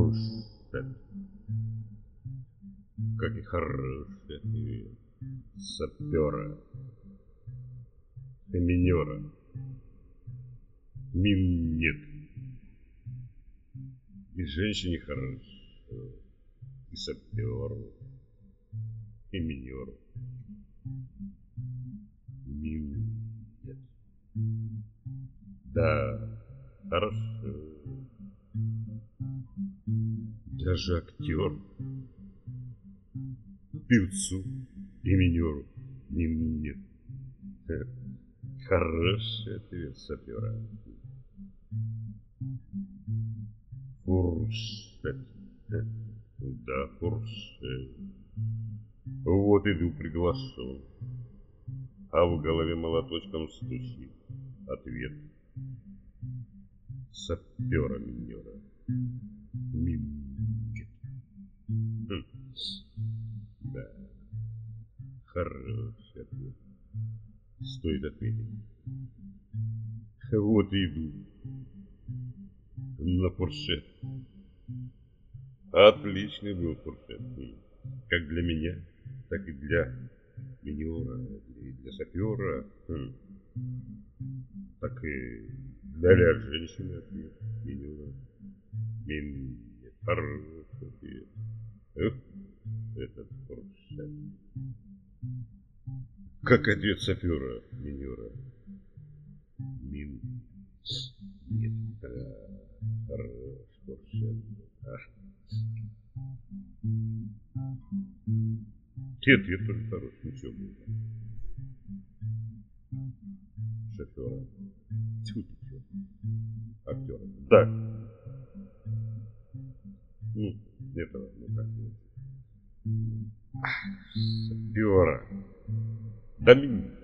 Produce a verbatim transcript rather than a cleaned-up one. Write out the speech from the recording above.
фуршет. Как и хороший ответ сапера, минера. Мин нет. И женщине хорошо, и саперу, и минеру. Мин нет. Да, хорошо. Даже актер, певцу и минеру мин нет. Хороший ответ сапера. Фуршет. Да, фуршет. Вот иду приглашен, а в голове молоточком стучит ответ сапера минера. Минет. Хм. Да, хороший ответ. Стоит отметить. Вот и иду на фуршет. Отличный был фуршет. Как для меня, так и для минера, и для сапера. Хм. Так и для ля женщины ответ минера. Минет. Хороший ответ. Эх, этот фуршет. Как ответ сапера минера. Мин. Нет. Да, хороший фуршет. А. И ответ тоже хороший. Ничего было. Шофера. Тьфу ты чё. Актера. Да. Ну, этого, ну как его. Сапера. Да мин.